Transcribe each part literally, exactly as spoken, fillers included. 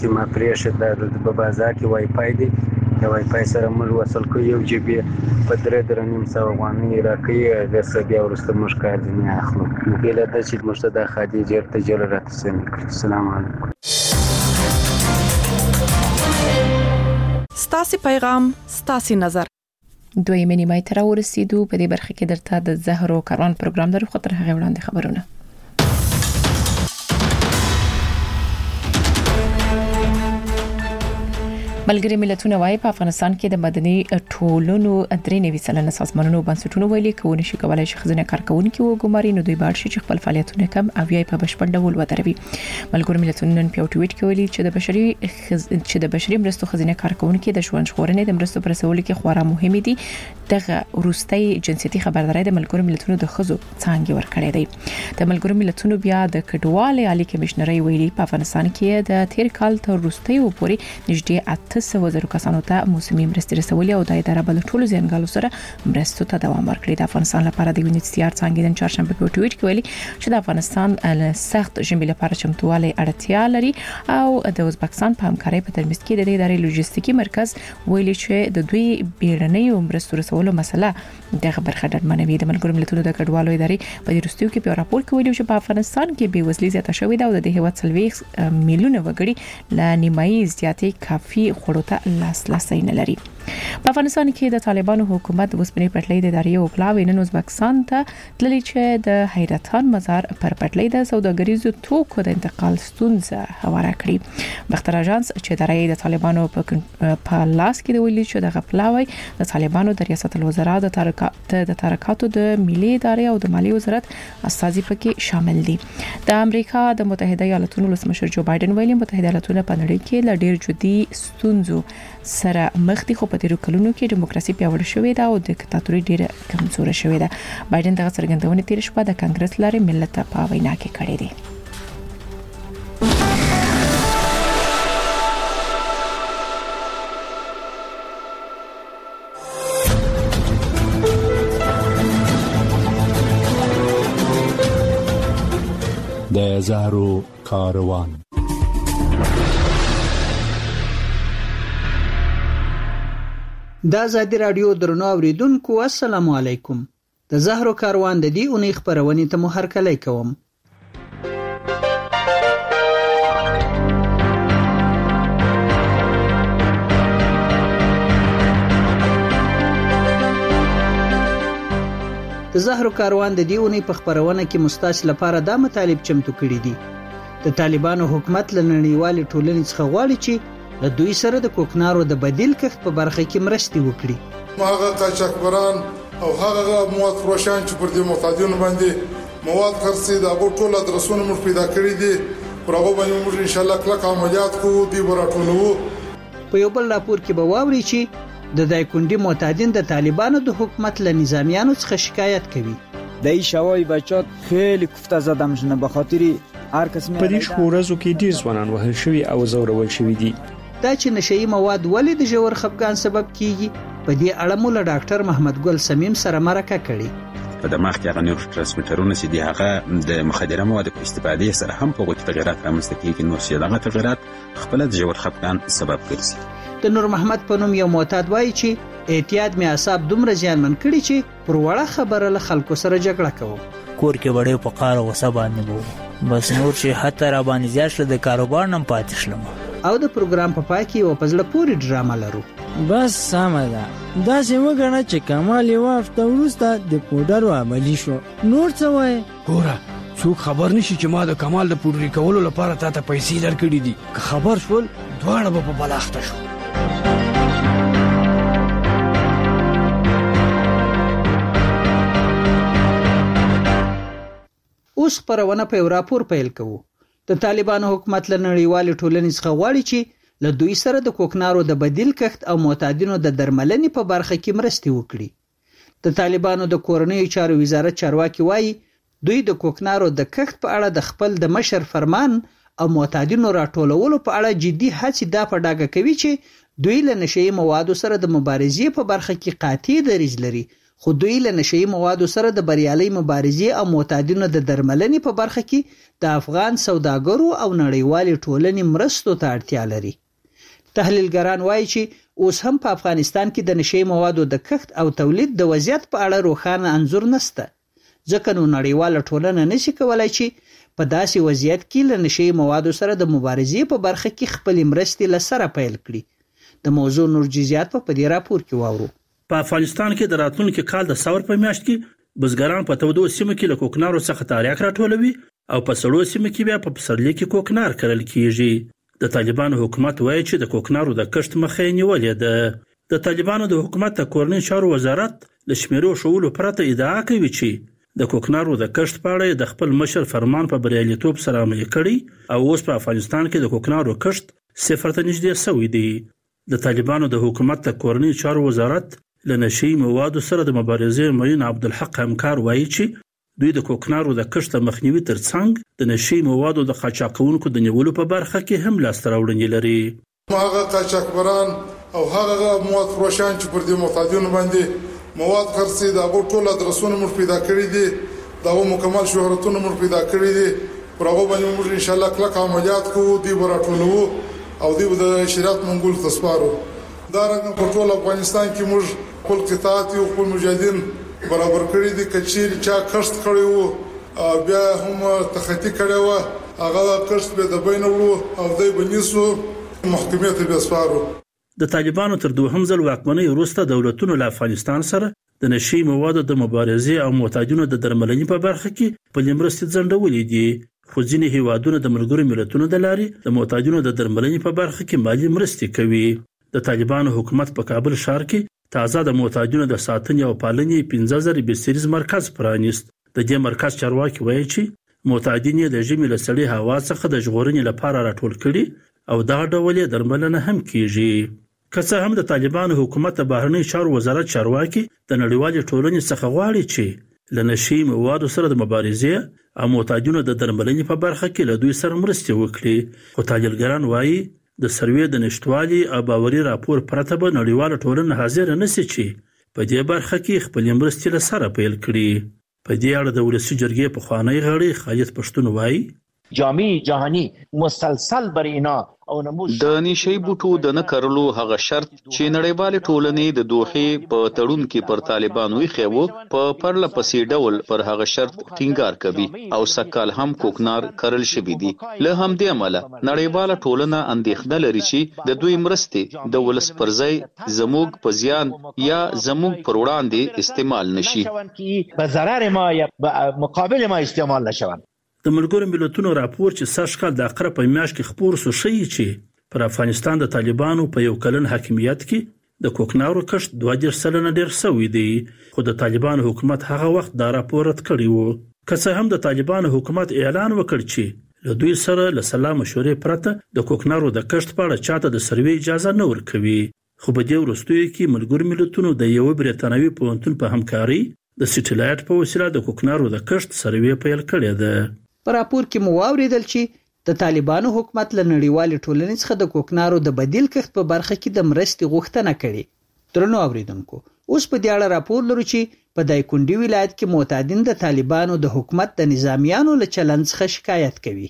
چې ما پرېښه د په بازار کې وای فای دی د وای فای سره موږ وصل کوو یو جی بي په درې درې نیم سوه افغانۍ راکوي هغې څه بیا وروسته موږ کار ځینې اخلو نو بېله ده چې موږ ته دا خادي ډېر ته ژر راته سمې کړي. السلام علیکم. ستاسې پیغام ستاسې نظر. دویمې نیمایي ته راورسېدو. په دې برخه کې درته د زهرو کاروان پروګرام لرو، خو تر هغې وړاندې خبرونه. ملګري ملتونه وايي په افغانستان کې د مدني ټولنو درې نوي سلنه سازمانونو بنسټونو ویلي کوي چې کولای شي خزینه کارکونکو وګماري نو دوی باید شي چې خپل فعالیتونه کم او یا په بشپړ ډول ودروي. ملګري ملتونه نن په ټویټ کې ویلي چې د بشري خز... چې د بشري مرستو خزینه کارکونکو د ژوند ژغورنې د مرستو پر رسولو کې خورا مهم دي. دغه وروستي جنسيتي خبرداري د ملګري ملتونو د خزو څانګې ورکړې دي. د ملګري ملتونو بیا د کډوالۍ عالی کمشنري ویلي په افغانستان کې د تیر کال تر وروستي پورې نږدې اته سوه زره کسانو ته موسمي مرستې رسولې او د اداره بل ټولو ځنګالو سره مرستو ته دوام ورکړي. د افغانستان لپاره د یونیسيار څنګه د چهارشنبه په ټویټ کې ویلي چې د افغانستان سخت ژمي لپاره چمتووالی اړتیا لري او د ازبکستان په همکارۍ په ترمنځ کې د دې ادارې لوجستیکي مرکز ویلي چې د دوی بیړنۍ مرستو رسولو مسله دغه برخه ډډمنوي. د ملګرو ملتونو د کډوالو ادارې په دې وروستیو کې په راپور کې ویلي چې په افغانستان کې بې وزلي زیاته شوې ده او د هیواد څلوېښت میلیونه وګړي لا نیمایي زیاتې کافي خوړو ته لاسرسی نه لري. په افغانستان کې د طالبانو حکومت د وسپنې پټلۍ د ادارې او پلاوی نن ازبکستان ته تللی چې د حیرتان مزار پر پټلۍ د سوداګریزو توکو د انتقال ستونزه هواره کړې. بختر اژانس چې ادارې د طالبانو په لاس کې د ویلي چې د پلاوی د طالبانو د ریاست الوزرا د د ترکاتو د ملي ادارې او د مالی وزارت استازي پکې شامل دي. د امریکا د متحده ایالاتونو ولسمشر جو بایدن ویلي متحده ایالاتونه په نړۍ کې له ډېر جدي ستونزو سره مخ دي خو په تیرو کلونو کې دیموکراسي پیاوړې شوې ده او دیکتاتوري ډېره کمزورې شوې ده. بایدن دغه څرګندونه تیر شپه د کانګرس لارې ملت ته په وینا کې کړې دي. د زهرو کاروان. د ازادي رادیو درنو اوریدونکو السلام علیکم. د زهرو کاروان د دې اونۍ خبرونه ته مو هرکلی کوم. د زهرو کاروان د دې اونۍ په خبرونه کې مستاس لپاره دا مطالب چمتو کړي دي. د طالبانو حکومت له نړیوالې ټولنې څخه غواړي چې له دوی سره د کوکنارو د بدیل کښت په برخه کې مرستې وکړي. هغه قاچاقبران او هغه مواد فروشان چې پر دې محتاجونو باندې مواد خرڅي د ابو ټول ادرسونه موږ پیدا کړی دي پر هغه باندې موږ ان شاء الله کلک عملیات کوو دی ورټولو. په یو بل راپور کې به واوري چې د دایکندي معتادین د طالبانو د حکومت له نظامیانو څخه شکایت کوي. دای شوای بچات خیلی کوفته زده مشنه به خاطر هر کس مې په دې شورزو کې ډیر ځوانان وهل شوی او زورول شوی دي. دا چې نشئی مواد ولې د ژور خپګان سبب کیږي په دې اړه مو له ډاکټر محمد ګل سمیم سره مرکه کړې. په دماغ کې هغه نیورو ترانسمیټرونه چې دی هغه د مخدره موادو په استفادې سره هم په وخت تغیرات رامنځته کیږي نو چې دغه تغیرات خپل د ژور خپګان سبب ګرځي. د نور محمد په نوم یو معتاد وایي چې اعتیاد می اعصاب دومره زیانمن کړي چې پر وړه خبره له خلکو سره جګړه کوم. کور کې وړې په قار او وسه باندې وو بس نور چې حتی را باندې زیات شل د کاروبار نم پاتې شلم. او د پروګرام په پای کې یو پزله پوری ډراما لرو. بس سمه ده دا چې وګڼه چې کمال یو هفته وروسته د پودر عملی شو. نور څه وای ګوره څوک خبر نشي چې ما د کمال د پودر کولو لپاره تاته پیسې درکړې دي. که خبر شول دواړه به په بلاخته شو. اوس پرونه په راپور پیل کوو. د طالبانو حکومت له نړیوالې ټولنې څخه غواړي چې له دوی سره د کوکنارو د بدیل کښت او معتادینو د درملنې په برخه کې مرستې وکړي. د طالبانو د کورنیو چارو وزارت چارواکي وایي دوی د کوکنارو د کښت په اړه د خپل د مشر فرمان او معتادینو راټولولو په اړه جدي هڅې دا په ډاګه کوي چې دوی له نشئی موادو سره د مبارزې په برخه کې قاطع دریځ لري خو دوی له نشئی موادو سره د بریالي مبارزې او معتادینو د درملنې په برخه کې د افغان سوداګرو او نړیوالې ټولنې مرستو ته اړتیا لري. تحلیلګران وایي چې اوس هم په افغانستان کې د نشئی موادو د کښت او تولید د وضعیت په اړه روښانه انځور نشته، ځکه نو نړیواله ټولنه نشي کولای چې په داسې وضعیت کې له نشئی موادو سره د مبارزې په برخه کې خپل مرستې له سره پیل کړي. د موضوع نور جزئیات په دې راپور کې واورو. په افغانستان کې د راتلونکي کال د ثور په میاشت کې بزګران په تودو سیمو کې له کوکنارو څخه تاریخ راټولوي او په سړو سیمو کې بیا په پسرلي کې کوکنار کرل کیږي. د طالبانو حکومت وایي چې د کوکنارو د کښت مخه یې نیولې ده. د طالبانو د حکومت د کورنۍ چارو وزارت له شمیرو شولو پرته ادعا کوي چې د کوکنارو د کښت په اړه د خپل مشر فرمان په بریالیتوب سره عملي کړي او اوس په افغانستان کې د کوکنارو کښت صفر ته نږدې شوی دی. د طالبانو د حکومت د کورنۍ چارو وزارت له نشئی موادو سره د مبارزې معین عبدالحق همکار وایي چې دوی د کوکنارو د کښت مخنیوي ترڅنګ د نشئی موادو د قاچاقونکو د نیولو په برخه کې هم لاسته راوړنې لري. هغه قاچاقبران او هغه مواد فروشان چې پر دې معتادینو باندې مواد خرڅي دا ټول ادرسونه موږ پیدا کړی دي، دا مکمل شهرتونه موږ پیدا کړی دي. پر هغه باندې موږ ان شاء الله کلک عملیات کوو، دی براټولو او دی د شریعت منګول تسپارو. دا رنګ په ټول افغانستان کې موږ خپل قطاعت او خپل مجاهدین برابر کړی دي. کچیر چا کښت کړی وو بیا هم تخطی کړی وو، هغه کښت به د بین وړو او دی بنیسو محکمې ته به سپارو. د طالبانو تر دوهم ځل واکمنۍ وروسته دولتونو له افغانستان سره د نشئی موادو د مبارزې او معتادینو د درملنې په برخه کې په مرستې ځنډولې دي، خو ځینې هیوادونه د ملګرو ملتونو د لارې د معتادینو د درملنې په برخه کې مالی مرستې کوي. د طالبانو حکومت په کابل ښار کې تازه د معتادینو د ساتنې او پالنې پنځه زره بستریز مرکز پرانیست. د دې مرکز چارواکي وایي چې معتادین د ژمي له سړې هوا څخه د ژغورنې لپاره راټول کړي او دا ډول درملنه هم کیږي. که څه هم د طالبانو حکومت د بهرنی چارو وزارت چارواکي د نړیوالې ټولنې څخه غواړي چې له نشئی موادو سره د مبارزې او معتادینو د درملنې په برخه کې له دوی سره مرستې وکړي، خو تحلیلګران وایي د سروې د نشټوالي او باوري راپور پرته به نړیواله ټولنه حاضر نشي چې په دې برخه کې خپل مرستې له سره پیل کړي. په دې اړه د ولسی جرګې پخوانی غړي خالد پښتون وایي جامع جهانی مسلسل بر اینا د نشئی بوټو د نه کرلو هغه شرط چې نړیوالې ټولنې د دوحې په تړون کې پر طالبانو خېو په پرله پسې ډول پر هغه شرط ټینګار کوي او سکهال هم کوکنار کرل شوی دي. له همدې امله نړیواله ټولنه اندېښنه لري چې د دوی مرستې د ولس پر ځای زموږ په زیان یا زموږ پر وړاندې استعمال نشي، په ضرر ما یا مقابل ما استعمال نشي. د ملګرو ملتونو راپور چې سږ کال د اقرب په میاشت کې خپور شو ښیي چې پر افغانستان د طالبانو په یو کلن حاکمیت کې د کوکنارو کښت دوه دېرش سلنه ډېر شوی دی، خو د طالبانو حکومت هغه وخت دا راپور رد کړی و. که څه هم د طالبانو حکومت اعلان وکړ چې له دوی سره له سلا مشورې پرته د کوکنارو د کښت په اړه چاته د سروې اجازه نه ورکوي، خو په دې وروستیو کې ملګرو ملتونو د یو بریتانوي پوهنتون په همکاري د سټلایټ په وسیله د کوکنارو د کښت سروې پیل کړې ده. په راپور کې مو واوریدل چې د طالبانو حکومت له نړیوالې ټولنې څخه د کوکنارو د بدیل کښت په برخه کې د مرستې غوښتنه کړې. درنو اوریدونکو، اوس په دې اړه راپور لرو چې په دایکنډي ولایت کې معتادین د طالبانو د حکومت د نظامیانو له چلند څخه شکایت کوي.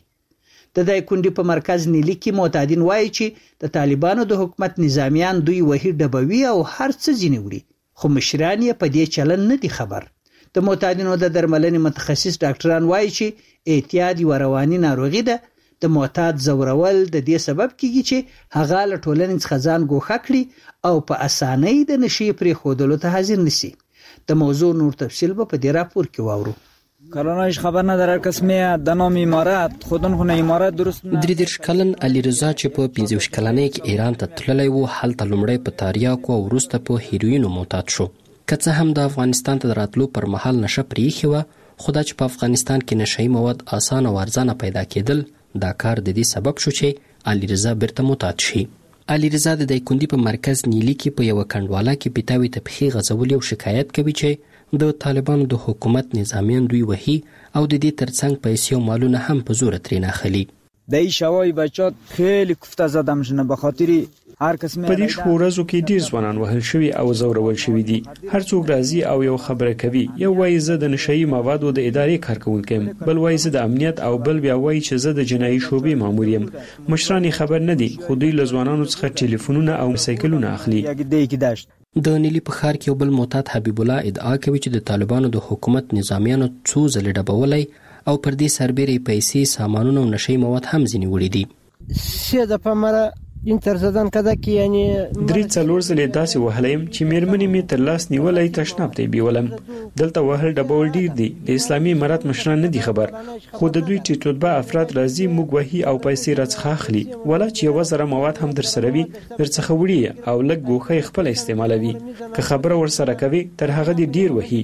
د دایکنډي په مرکز نیلی کې معتادین وایي چې د طالبانو د حکومت نظامیان دوی وਹੀ ډبوي او هر څه ځینې وړي، خو مشران یې په دې چلند نه دي خبر. د معتادینو د درملنې متخصص ډاکټران وایي چې اعتیاد یو رواني ناروغي ده. د معتاد زورول د دې سبب کیږي چې هغه له ټولنې څخه ځان ګوښه کړي او په اسانۍ د نشي پرې خودلو ته حاضر نشي. د موضوع نور تفصیل به په دې راپور کې واورو. کلانش خبر نداره قسمه د نام امارات خودن خو نه امارات درست درې دېرش کلن علي رضا چې په پنځه ویشت کلنۍ کې ایران ته تللی و، هلته لومړی په تاریاکو او وروسته په هیروینو معتاد شو. که څه هم د افغانستان ته راتلو پر مهال نشه پرېښې وه، خو دا چې په افغانستان کې نشئی مواد اسانه او ارزانه پیدا کېدل، دا کار د دې سبب شو چې علي رضا بیرته معتاد شي. علي رضا د دایکنډي په مرکز نیلی کې په یوه کنډواله کې پیتاوي ته پښې غځولې او شکایت کوي چې د طالبانو د حکومت نظامیان دوی وهي او د دې ترڅنګ پیسې او مالونه هم په زور ترې ناخلي. د این شوای بچات خیلی کوفته زدم شنه به خاطر هر قسم په دې شپو ورځو کې ډیر ځوانان وهل شوي او زورول شوي دي. هر څوک راځي او یو خبره کوي، یو وایي زه د نشهیي موادو د ادارې کارکونکی یم، بل وایي زه د امنیت، او بل بیا وایي چې زه د جنایي شعبې مامور یم. مشران خبر نه دي، خو دوی له ځوانانو څخه ټلیفونونه او سایکلونه اخلي. د نیلی په ښار کې یو بل معتاد حبیب الله ادعا کوي چې د طالبانو د حکومت نظامیانو څو ځلې ډبولی او پر دې سربېره پیسې، سامانونه او نشهیي مواد هم ځینې وړي دي. سه دفعه مرا اینتر زدن کده کې یعنی درې څلور ځلې داسې وهلی یم چې میرمنې مې تر لاس نیولی تشناب ته یې بیولم. دلته وهل ډبول ډیر دي. د اسلامي امارات مشران نه دي خبر، خو د دوی ټیټ رتبه افراد راځي، موږ وهي او پیسې راڅخه اخلي. ولا چې یوه ذره مواد هم در سره وي درڅخه وړي او لږ ګوښه یې خپله استعمالوي. که خبره ورسره کوي تر هغه دې ډیر وهي.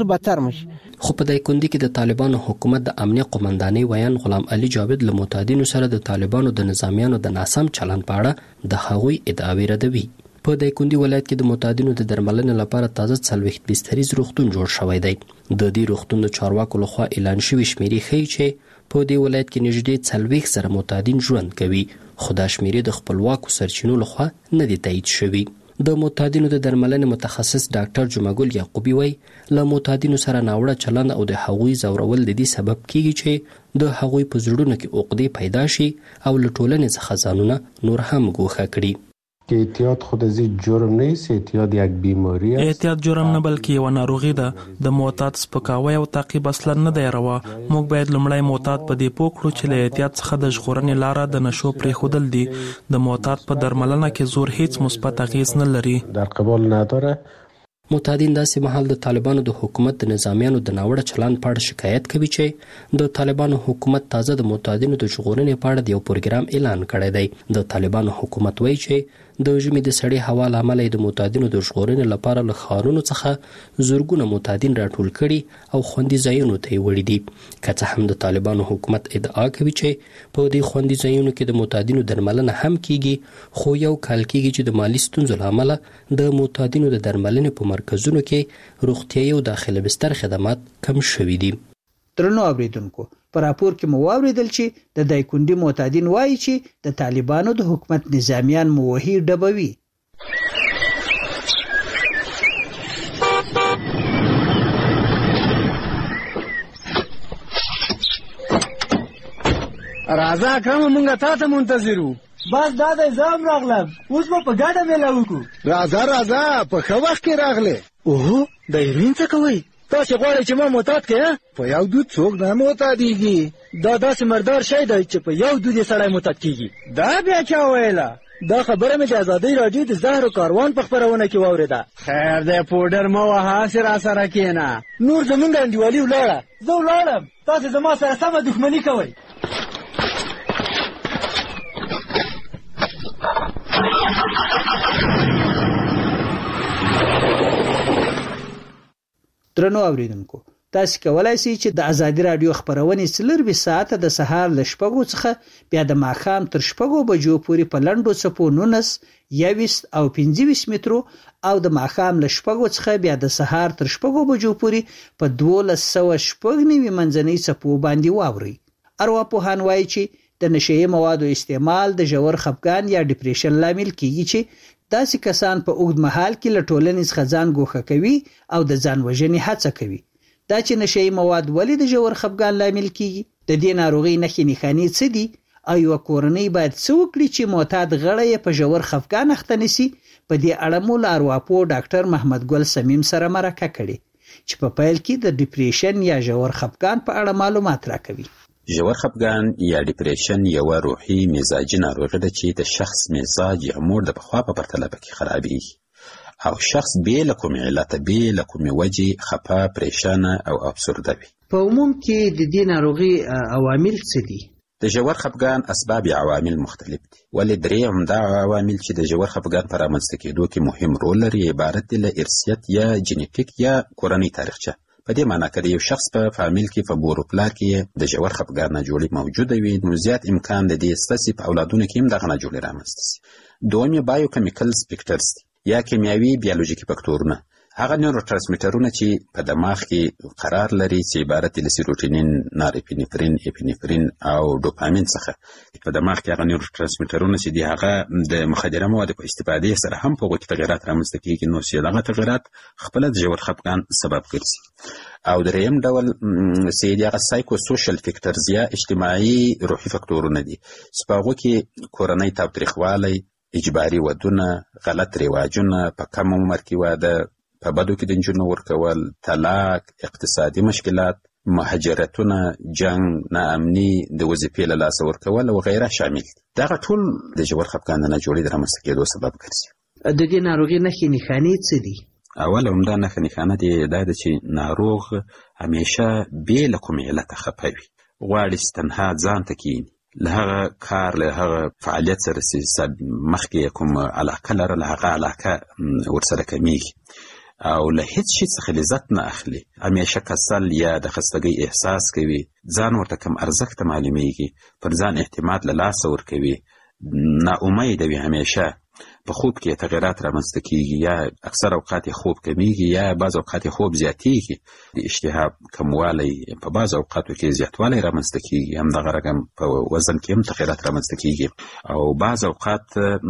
خو په دایکنډي کې د طالبانو حکومت د امنیه قومندانۍ ویان غلام علي جاوید له معتادینو سره د طالبانو د نظامیانو د ناسم چلند په اړه د هغوی ادعاوې ردوي. په دایکنډي ولایت کې د معتادینو د درملنې لپاره تازه څلوېښت بستریز روغتون جوړ شوی دی. د دې روغتون د چارواکو لخوا اعلان شوي شمیرې ښیي چې په دې ولایت کې نږدې څلوېښت زره معتادین ژوند کوي، خو دا شمیرې د خپلواکو سرچینو لخوا نه دي تایید شوي. د معتادینو د درملنې متخصص ډاکټر جمعګل یعقوبي وایي له معتادینو سره ناوړه چلند او د هغوی زورول د دې سبب کیږي چې د هغوی په زړونو کې عقدې پیدا شي او له ټولنې څخه ځانونه نور هم ګوښه کړي. که اعتیاد خود از جرم نیست، اعتیاد یک بیماری است. اعتیاد جرم نه بلکې یو ناروغي ده. د معتاد سپکاوی او تعقیب اصلا نه دی روا. موږ باید لومړی معتاد په دې پوه کړو چې له اعتیاد څخه د ژغورنې لاره د نشو پرېښودل دي. د معتاد په درملنه کې زور هیڅ مثبت اغیز نه لري. در قبال نداره. معتادین داسې مهال د طالبانو د حکومت د نظامیانو د ناوړه چلند په اړه شکایت کوي چې د طالبانو حکومت تازه د معتادینو د ژغورنې په اړه د یو پروګرام اعلان کړی دی. د طالبانو حکومت وایي چې د ژمي د سړې هوا له امله د معتادینو د ژغورنې لپاره له ښارونو څخه زرګونه معتادین راټول کړي او خوندي ځایونو ته یې وړي دي. که څه هم د طالبانو حکومت ادعا کوي چې په دې خوندي ځایونو کې د معتادینو درملنه هم کیږي، خو یو کال کیږي چې د مالی ستونزو له امله د معتادینو د درملنې په مرکزونو کې روغتیايي او داخله بستر خدمات کم شوي دي. درنو اوریدونکو، په راپور کې مو واوریدل چې د دایکنډي معتادین وایي چې د طالبانو د حکومت نظامیان موهي ډبوي. راځه اکرم، مونږه تا ته منتظر وو. بس دا د ځام راغلم، اوس به په ګډه میله وکړو. راځه راځه، په ښه وخت کې راغلی. اوهو، د هیروین څه کوئ؟ تاسې غواړئ چې ما معتاد کړئ؟ په یو دود څوک نه معتادېږي. دا داسې مردار شی دی چې په یو دود یې سړی معتاد کېږي. دا بیا چا ویله؟ دا خبره مې د ازادۍ راډیو د زهرو کاروان په خپرونه کې واورېده. خیر دی، پوډر مه وهه، هسې را سره کښېنه. نور زمونږ انډیوالي ولاړه، زه ولاړم، تاسې زما سره سمه دښمني کوئ. درنو اوریدونکو، تاسو کولای شئ چې د ازادي رادیو خبرونه څلور ساعته د سهار ل شپږو څخه بیا د ماښام تر شپږو بجو پورې په لنډو څپو نونس یویست او پنځه ویشت مترو او د ماښام ل شپږو څخه بیا د سهار تر شپږو بجو پورې په دولس سوه شپږ نوي منځنۍ څپو باندې واورئ. ارواپوهان وایي چې د نشهیي موادو استعمال د ژور خفګان یا ډیپریشن لامل کیږي چې داسې کسان په اوږد مهال کې له ټولنې څخه ځان ګوښه کوي او د ځان وژنې هڅه کوي. دا چې نشهیي مواد ولې د ژور خفګان لامل کیږي، د دې ناروغۍ نښې نښانې څه دي، او یوه کورنۍ باید څه وکړي چې معتاد غړی یې په ژور خفګان اخته نشي. په دې اړه مو له ارواپوه ډاکټر محمد ګل سمیم سره مرکه کړې چې په پیل کې د ډیپریشن یا ژور خفګان په اړه معلومات راکوي. ژور خفګان یا ډیپریشن یوه روحي مزاجي ناروغي ده چې د شخص مزاج یا موډ د پخوا په پرتله پکې خرابېږي او شخص بې له کومې علته، بې له کومې وجې خفه، پریشانه او افسرده وي. په عموم کې د دې ناروغي عوامل څه دي؟ د ژور خفګان اسباب یا عوامل مختلف دي، ولې درې عمده عوامل چې د ژور خفګان په رامنځته کېدو کې مهم رول لري عبارت دي له ارثیت یا جینیټیک یا کورنۍ تاریخچه. په دې معنی که د یو شخص په فامیل کې په بور و پلار کې د ژور خفګان ناجوړي موجوده وي، نو زیات امکان د دې ستاسې په اولادونو کې هم دغه ناجوړي رامنځته شي. دویم یې بایو کیمیکل سپیکټرز دي یا کیمیاوي بیولوژیکي فکتورونه. هغه نیورو ترانسمیټرونه چې په دماغ کې قرار لري چې عبارت دي له سیروټونین، نارپینفرین، اپینفرین او ډوپامین څخه. په دماغ کې هغه نیورو ترانسمیټرونه چې دي هغه د مخدره موادو په استفادې سره هم په هغو کې تغیرات رامنځته کېږي، نو چې دغه تغیرات خپله د ژور خفګان سبب ګرځي. او دریم ډول چې د هغه سایکو سوشل فیکټرز یا اجتماعي روحي فکټورونه دي چې په هغو کې کورنۍ تاوتریخوالی، اجباري ودونه، غلط رواجونه، په کم عمر کې واده، په بدو کې د نجونو ورکول، طلاق، اقتصادي مشکلات، مهاجرتونه، جنگ، ناامني، د وظیفې له لاسه ورکول او غیره شامل دي. دغه ټول د ژور خفګان د ناجوړۍ د رامنځته کېدو سبب ګرځي. د دې ناروغۍ نښې نښانې څه دي؟ اول همدا نښه نښانه دي دا ده چې ناروغ همیشه بې له کوم علته خفه وي، غواړي چې تنها ځان ته کښېني، له هغه کار له هغه فعالیت سره چې مخکې کوم علاقه لرله هغه علاقه ورسره کمیږي او له هیڅ شي څخه لذت نه اخلي، همیشه کسل یا د خستګۍ احساس کوي، ځان ورته کم ارزښته معلومیږي، پر ځان اعتماد له لاسه ورکوي، ناامیده وي، همیشه په خوب کې تغیرات رامنځته کېږي، یا اکثر اوقات یې خوب کمیږي یا بعض اوقات یې خوب زیاتېږي، د اشتها کموالی، په بعض اوقاتو کې زیاتوالی رامنځته کېږي، همدغه رقم په وزن کې هم تغیرات رامنځته کېږي او بعض اوقات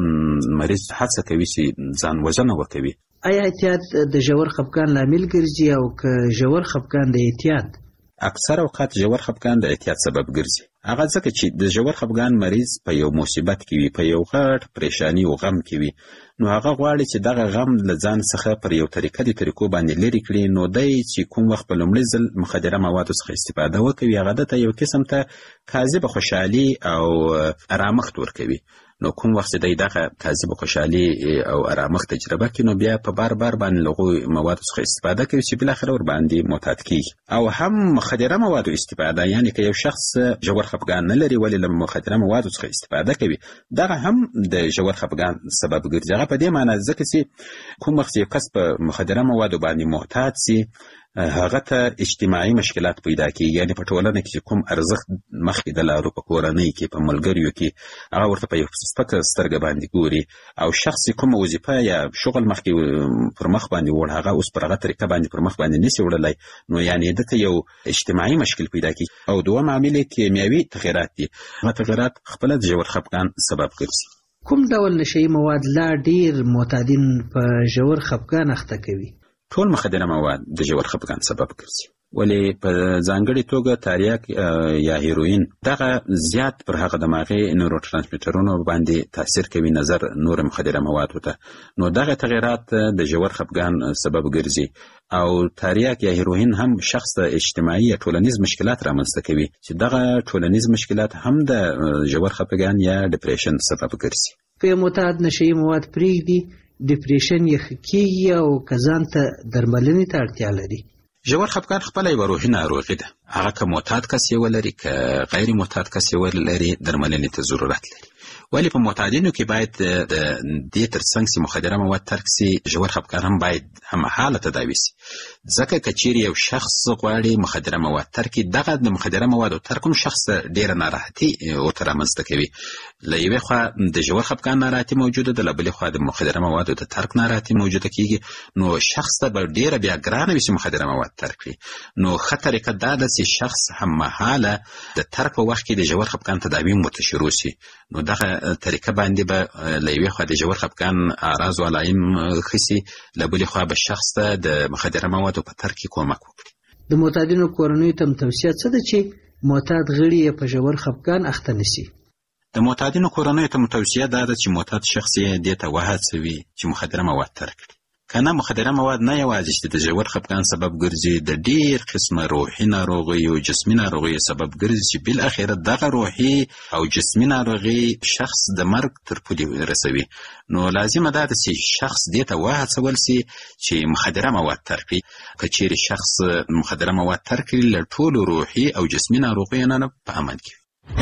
مریض هڅه کوي چې ځان وژنه وکوي. آیا اعتیاد د ژور خفګان لامل ګرځي او که ژور خفګان د اعتیاد؟ اکثر اوقات ژور خفګان د اعتیاد سبب ګرځي. هغه ځکه چې د ژور خفګان مریض په یو مصیبت کې وي، په یو غټ پریشانی او غم کې وي، نو هغه غواړي چې دغه غم له ځان څخه پر یو طریقه د طریقو باندې لرې کړي. نو دی چې کوم وخت په لومړي ځل مخدره موادو څخه استفاده وکوي، هغه دته یو قسم ته کاذبه خوشحالي او ارامښت ورکوي. نو کوم وخت چې دی دغه کاذبه خوشحالي او ارامښت تجربه کړي، نو بیا په بار بار باندې له هغو موادو څخه استفاده کوي چې بالاخره ورباندې معتاد کېږي. او هم مخدره موادو استفاده، یعنې که یو شخص ژور خفګان نه لري ولې له مخدره موادو څخه استفاده کوي، دغه هم د ژور خفګان سبب ګرځي. هغه په دې معنی ځکه چې کوم وخت یو کس په مخدره موادو باندې معتاد سي، هغه ته اجتماعي مشکلات پیدا کېږي، یعنې په ټولنه کې چې کوم ارزښت مخکې د لارو، په کورنۍ کې، په ملګریو کې، هغه ورته په یو سپکه سترګه باندې ګوري، او شخص چې کومه وظیفه یا شغل مخکې پر مخ باندې وړ، هغه اوس پر هغه طریقه باندې پر مخ باندې نشي وړلی، نو یعنې دته یو اجتماعي مشکل پیدا کېږي. او دوم عامل یې کیمیاوي تغیرات دي. هغه تغیرات خپله د ژور خفګان سبب ګرځي. کوم ډول نشهیي مواد لا ډیر معتادین په ژور خفګان اخته کوي؟ ټول مخدره مواد د ژور خفګان سبب ګرځي، ولې په ځانګړې توګه تریاک یا هیروین دغه زیات پر هغه دماغي نورو ترانسمیټرونو باندې تاثیر کوي نظر نور مخدره موادو ته. نو دغه تغیرات د ژور خفګان سبب ګرځي. او تریاک یا هیروین هم شخص ته اجتماعي یا ټولنیز مشکلات رامنځته کوي چې دغه ټولنیز مشکلات هم د ژور خفګان یا ډپریشن سبب ګرځي. په معتاد نشهیي مواد پرېږدي، ډپریشن یې ښه کېږي او که ځان ته درملنې ته اړتیا لري؟ ژور خفګان خپله یوه روحي ناروغي ده. هغه که معتاد کس یې ولري، که غیر معتاد کس یې ولري، درملنې ته ضرورت لري. ولی په معتادینو کې باید د دې ترڅنګ چې مخدره مواد ترک سي، ژور خفګان هم باید هممهاله تداوي سي. ځکه که چیرې یو شخص غواړي مخدره مواد ترک کړي، دغه د مخدره موادو ترک هم شخص ته ډېره ناراحتي ورته رامنځته کوي. له یوې خوا د ژور خفګان ناراحتي موجوده ده، له بلې خوا د مخدره موادو د ترک ناراحتي موجوده کېږي. نو شخص ته به ډېره بیا ګرانه وي چې مخدره مواد ترک کړي. نو ښه طریقه دا ده چې شخص هممهاله د ترک په وخت کې د ژور خفګان تداوي هم ورته شروع سي. نو دغه طریقه باندې به له یوې خوا د ژور خفګان اعراض و علایم ښه سي، له بلې خوا به شخص ته د مخدره موادو په ترک کې کومک وکړي. د معتادینو کورنیو ته توصیه څه ده چې معتاد غړي یې په ژور خفګان اخته نه سي؟ د معتادینو کورنیو ته توصیه دا ده چې معتاد شخص یې دې ته وهڅوي چې مخدره مواد ترک کړي. کنه مخدره مواد نه یوازې چې د ژور خفګان سبب ګرځي، د ډېر قسمه روحي ناروغیو، جسمي ناروغیو سبب ګرځي چې بالاخره دغه روحي او جسمي ناروغي شخص د مرګ تر پولې رسوي. نو لازمه ده چې شخص دې ته وهڅول سي چې مخدره مواد ترک کړي. که چیرې شخص مخدره مواد ترک کړي، له ټولو روحي او جسمي ناروغیو نه په امن کې.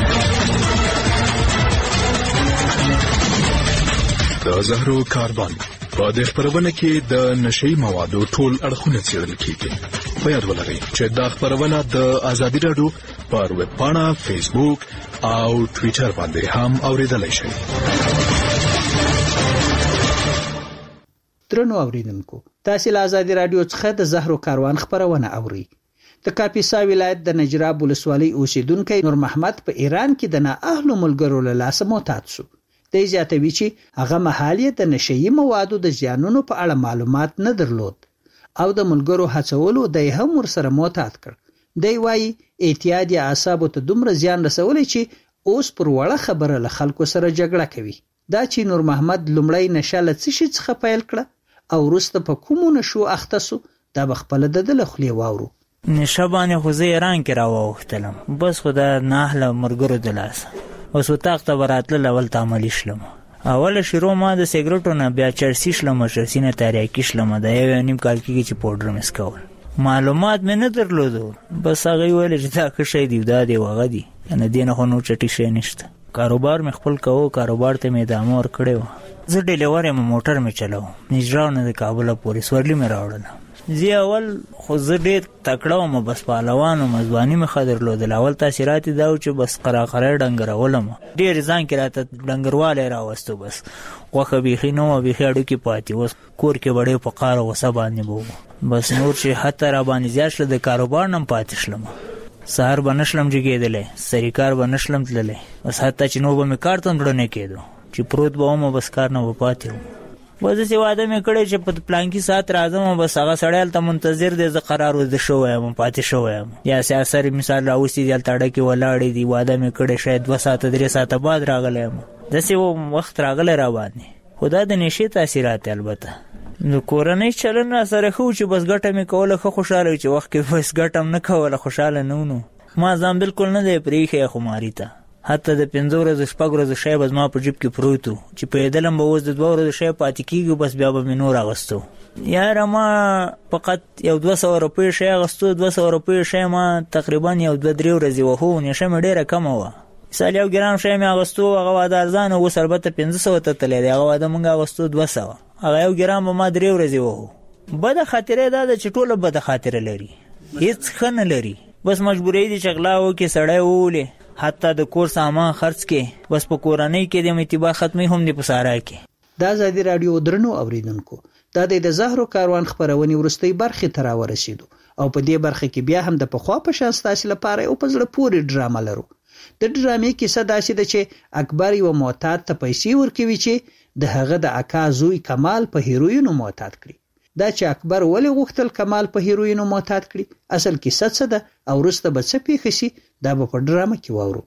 د زهرو کاربن په دې خپرونه کې د نشهیي موادو ټول اړخونه څېړل کېږي. په یاد ولرئ چې دا خپرونه د ازادي راډیو پر ویب پاڼه، فیسبوک او ټویټر باندې هم اورېدلی شئ. د درنو اوریدونکو، تاسو له آزادي رادیو څخه د زهرو کاروان خبرونه اورئ. د کاپیسا ولایت د نجراب ولسوالۍ اوسیدونکو نور محمد په ایران کې د نااهلو ملګرو له لاسه معتاد شو. د زیاتوي چې هغه مهال یې د نشئی موادو د زیانونو په اړه معلومات نه درلود او د ملګرو هڅولو د هم ورسره معتاد کړ. دی وایي اعتیاد یې اعصابو ته دومره زیان رسولی چې اوس پر وړه خبره له خلکو سره جګړه کوي. دا چې نور محمد لومړی نشه له څه شي څخه پیل کړه او وروسته په کومو نشو اخته سو، دا به خپله د ده له خولې واورو. نشه باندې خو زه ایران کې راواوښتلم، بس خو د ناهله ملګرو د لاسه اوس اتاق ته به راتلل، اول ته عملي شلم. اوله شروع ما د سګرټو نه، بیا چرسي شلم، چرسي نه تریاکي شلم. د یو نیم کال کېږي چې پوډر مې څکول. معلومات مې نه درلودو، بس هغه ویل چې دا ښه شی دی، دا دی هغه دی، نه دې نه خو نور چټي شی نشته. کاروبار مې خپل کوو، کاروبار ته مې ادامه ورکړې وه. زه ډیلیور یم، موټر مې چلوم، نجراب نه د کابله پورې سورلي مې راوړله. زه اول خو زه ډېر تکړه وم، بس پهلوان وم، ځواني مې ښه درلودل. اول تاثیرات یې دا و چې بس قراقری ډنګرولم، ډېر ځان کې راته ډنګروالی راوستو. بس غوښه بیخي نه وه، بیخي اډوکې پاتې. اوس کور کې به ډېر په قار او غوسه باندې به وم. بس نور چې حتی را باندې زیات شله، د کاروبار نه هم پاتې شلم. سهار به نه شلم جګېدلی، سري کار به نه شلم تللی. بس حتی چې نور به مې کار ته هم زړه نه کېدو، چې پروت به وم، بس کار نه به پاتې وم. بس داسې واده مې کړی چې په پلانکي ساعت راځم، بس هغه سړی هلته منتظر دی، زه قرار ورده شوی یم، پاتې شوی یم. یا سیاسر مثال راوستي دي، هلته اډه کې ولاړې دي، واده مې کړی، شاید دوه ساعته درې ساعته بعد راغلی یم. داسې وخت راغلی را باندې. خو دا د نشې تاثیرات البته. نو کورنۍ چلن را سره ښه و چې بس ګټه مې کوله، ښه خوشحاله و چې وخت کې بس ګټه هم نه کوله، خوشحاله نه و. نو ما ځان بلکل نه دی پرېښی خماري ته. حتی د پنځه ورځو شپږ ورځو شی به زما په جیب کې پروت و، چې پوهېدلم به اوس د دوه ورځو شی پاتې کېږي، بس بیا به مې نور اغوستو. یاره ما فقط یو دوه سوه روپیو شی اغوستو. دوه سوه روپیو شی ما تقریبا یو دوه درې ورځې وهو. نشه مې ډېره کمه وه. مثال یو ګرام شی مې اغوستو، هغه واده ارزانه، اوس البته پنځه سوه ته تللی دی. هغه واده مونږ اغوستو دوه سوه، هغه یو ګرام به ما درې ورځې وهو. بده خاطره دا ده چې ټوله بده خاطره لري، هېڅ ښه نه لري. بس مجبورۍ دي چې غلا وکړي، سړی وولې، حتی د کور سامان خرڅ کې، بس په کورنۍ کې د اعتبار ختمي هم دی په سارا کې. دا آزادي رادیو درنو اوریدونکو، دا د زهرو کاروان خبرونې وروستۍ برخې ته راورسېدو او په دې برخه کې بیا هم د پخوا په شان ستاسو لپاره یو په زړه پورې ډرامه لرو. د ډرامې کیسه داسې ده چې اکبر یو معتاد ته پیسې ورکوي چې د هغه د اکا زوی کمال په هیروینو معتاد کړي. دا چې اکبر ولې غوښتل کمال په هیروینو معتاد کړي، اصل کیسه څه ده او وروسته به څه پیښه شي، دا به په ډرامه کې واورو.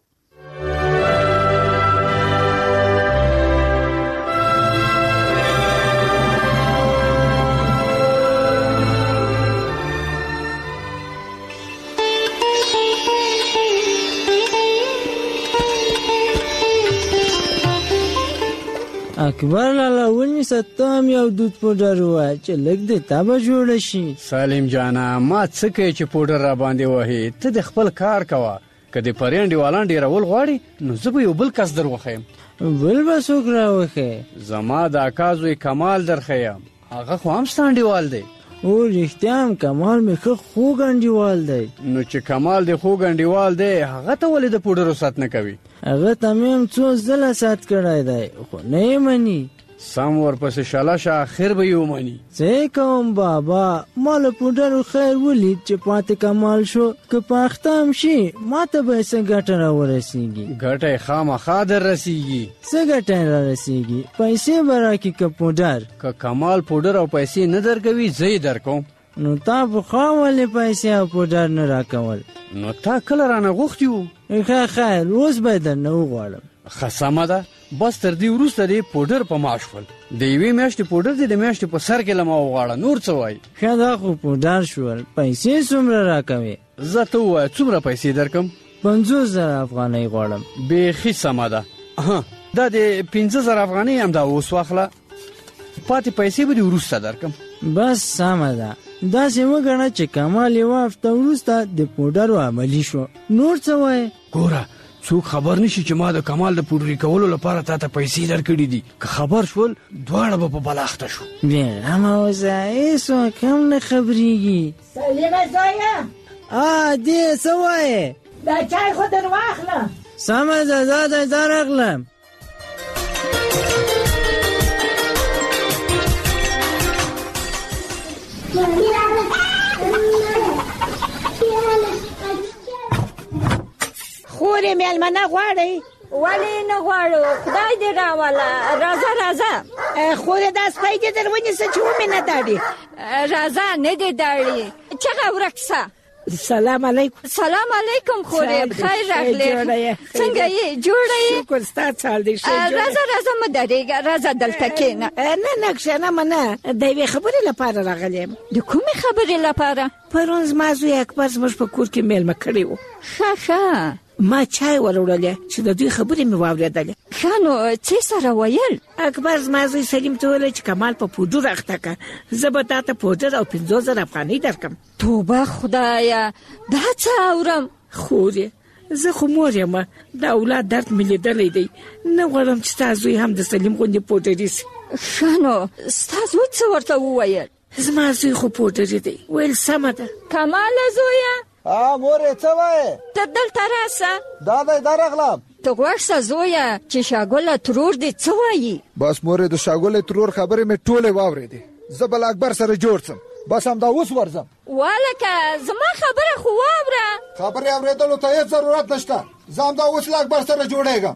اکبر لالا ونیسه، ته هم یو دود پوډر ووایه چې لږ د تا به جوړه شي. سالم جانا، ما څه کوې چې پوډر را باندې وهې؟ ته د خپل کار کوه. که د پرې انډیوالان ډېرول غواړي نو زه به یو بل کس در وښیم. بل به څوک راوښې؟ زما د اکا زوی کمال در ښیم، هغه خو هم ستا انډیوال دی. او رښتیا هم کمال مې ښه خوږ انډیوال دی. نو چې کمال د خوږ انډیوال دی، هغه ته ولې د پوډرو سات نه کوي؟ هغه ته مې هم څو ځله سات کړی دی، خو نه یې مني. سم ورپسې شاله شه، اخر به یې ومني. څه یې کوم بابا، ما له پوډرو خیر ولید چې پاتې کمال شو. که په اخته هم شي ما ته به یې څه ګټه را ورسېږي؟ ګټه یې خامخا در رسېږي. څه ګټه یې را رسېږي؟ پیسې به راکړي که پوډر؟ که کمال پوډر او پیسې نه درکوي زه یې درکوم. نو تا پخوا ولې پیسې او پوډر نه راکول؟ نو تا کله رانه غوښتي وو؟ ښه خیر، اوس به یې درنه وغواړم. ښه سمه ده، بس تر دې وروسته دې پوډر په ما شول. د یوې میاشتې پوډر دې د میاشتې په سر کې له ما وغواړه، نور څه وایي؟ ښه دا خو پوډر شول، پیسې څومره راکوې؟ زه ته ووایه څومره پیسې درکم؟ پنځوس زره افغانۍ غواړم. بیخي سمه ده. دا د پنځه زره افغانۍ هم دا اوس واخله، پاتې پیسې به دې وروسته درکم. بس سمه ده. داسې وګڼه چې کمال یوه هفته وروسته د پوډرو عملي شو. نور څه وایې؟ ګوره، څوک خبر نشي چې ما د کمال د پوډري کولو لپاره تا ته پیسې درکړي دي. که خبر شول دواړه به په بلا اخته شو. بېغمه اوسه، هېڅوک هم نه خبرېږي. سلیمه زویه، آ دې څه وایې؟ دا چای خو در واخله. سمه ده، دا دی دا راغلم. میلمنه غواړئ؟ ولې نه غواړو؟ خدای دې راوله. راځه راځه. خو دې دا سپی دې در ونیسه چې ومې نه داړي. راځه نه دې داړي. چغه ورک سه. سلام علیکم. سلام علیکم خورې. خیر راغلی. څنګه یې؟ جوړه یې؟ شکر ستا چال دې ښه. راځه راځه مه درېږه. راځه دلته کښېنه. نه نه کښېنم نه. د یوې خبرې لپاره راغلی یم. د کومې خبرې لپاره؟ پرون زما زوی اکبر زموږ په کور کې میلمه کړی و. ښه ښه. ما چای وروړلې چې د دوی خبرې مې واورېدلې. ښه نو څه سره ویل؟ اکبر زما زوی سلیم ته وویل چې کمال په پوډر اخته کړه، زه به تا ته پوډر او پنځوس زره افغانۍ درکړم. توبه خدایه، دا څه اورم؟ خورې زه خو مور یم، د اولاد درد مې لیدلی دی، نه غواړم چې ستا زوی هم د سلیم غوندې پوډري سي. ښه نو ستا زوی څه ورته وویل؟ زما زوی خو پوډري دی. ویل سمه ده. کماله زویه ها مورې څه وایې؟ ته دلته راسه. دا دی دا راغلم. ته غوږ شه زویه چې شاګله ترور دې څه وایي؟ بس مورې د شاګلې ترور خبرې مې ټولې واورېدې، زه به له اکبر سره جوړ سم. بس همدا اوس ورځم. والکه زما خبره خو واوره. خبرې اورېدلو ته هېڅ ضرورت نشته، زه همدا اوس له اکبر سره جوړېږم.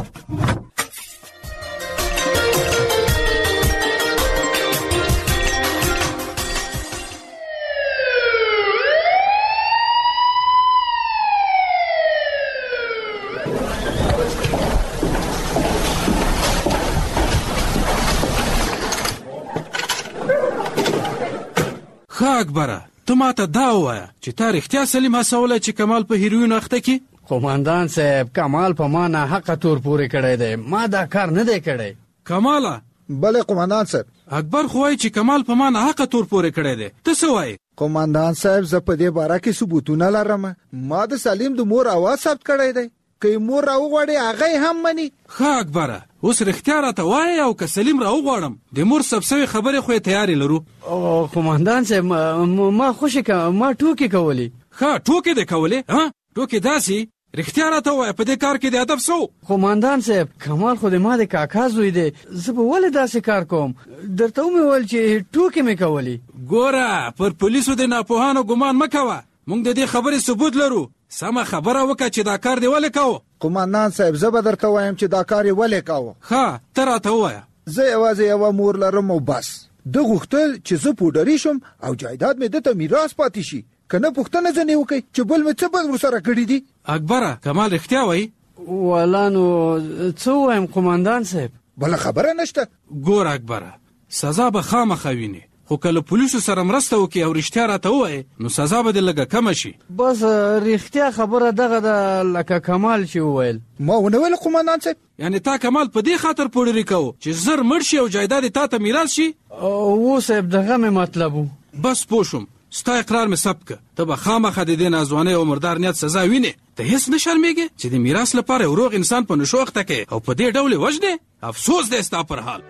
ښه اکبره، ته ماته دا ووایه چې تا رښتیا سلیم هڅولی چې کمال په هیروینو اخته کړي؟ قومندان صاحب کمال په ما ناحقه تور پورې کړی دی، ما دا کار نه دی کړی. کماله؟ بله قومندان صاحب. اکبر خو وایي چې کمال په ما ناحقه تور پورې کړی دی، ته څه وایې؟ قومندان صاحب زه په دې باره کې ثبوتونه لرم، ما د سلیم د مور اواز ثبت کړی دی، که مور راوغواړي هغه یې هم مني. ښه اکبره، اوس رښتیا راته وایې او که سلیم راوغواړم د مور ثبت سوې خبرې خو یې تیارې لرو. قومندان صاحب ما خوشې که ما ټوکې کولې. ښه ټوکې دې کولې؟ ها ټوکې داسې؟ رښتیا راته ووایه په دې کار کې د ادب څه و؟ قومندان صاحب کمال خو د ما د کاکا زوی دی، زه به ولې داسې کار کوم؟ درته ومې ویل چې ټوکې مې کولې. ګوره پر پولیسو د ناپوهانو ګمان مه کوه، موږ د دې خبرې ثبوت لرو. سمه خبره وکړه چې دا کار دې ولې کوو؟ قومندان صاحب زه به درته وایم چې دا کار یې ولې کوو. ښه ته راته ووایه. زه یوازې یوه مور لرم او بس. ده غوښتل چې زه پوډري شم او جایداد مې ده ته میراث پاتې شي، که نه پوښتنه ځنې وکړئ چې بل مې څه بد ورسره کړي دي. اکبره کمال رښتیا وایي؟ والا نو څه ووایم قومندان صاحب؟ بله خبره نشته. ګوره اکبره سزا به خامخا وینې، خو که له پولیسو سره مرسته وکړي او رښتیا راته ووایې نو سزا به دې لږه کمه شي. بس رښتیا خبره دغه ده لکه کمال چې وویل. ما ونه ویل قومندان صاحب. یعنې تا کمال په دې خاطر پوډري کوو چې زر مړ شي او جایداد یې تا ته میراث شي؟ و صاحب دغه مې مطلب و. بس پوه شوم، ستا اقرار مې ثبت کړه، ته به خامخا د دې ناځوانۍ او مردار نیت سزا وینې. ته هېڅ نه شرمېږې چې د میراث لپاره یو روغ انسان په نشو اخته کړې او په دې ډول یې وژنې؟ افسوس دی ستا پر حال.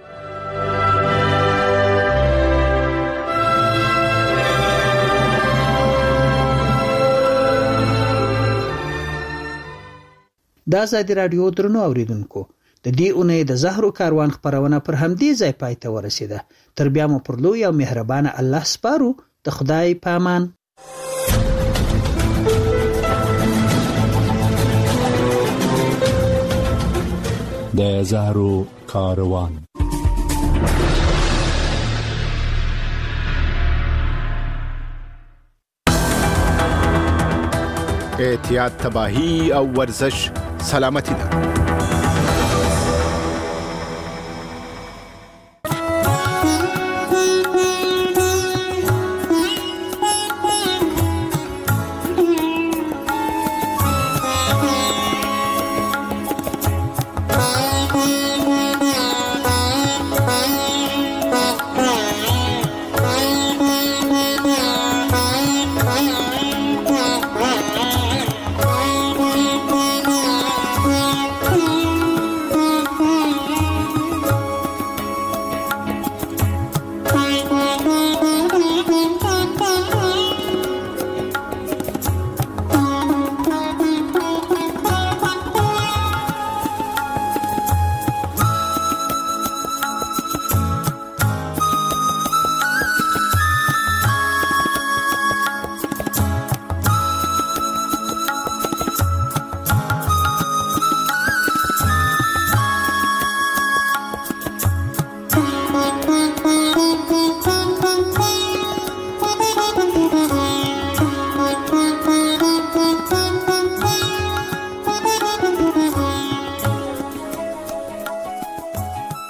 د ازادي راډیو درنو اوریدونکو، د دې اونۍ د زهرو کاروان خپرونه پر همدې ځای پای ته ورسېده. تر بیا مو پر لوی او مهربانه الله سپارو. د خدای په امان. د زهرو کاروان. احتیاط تباهی او ورزش سلامتی ده.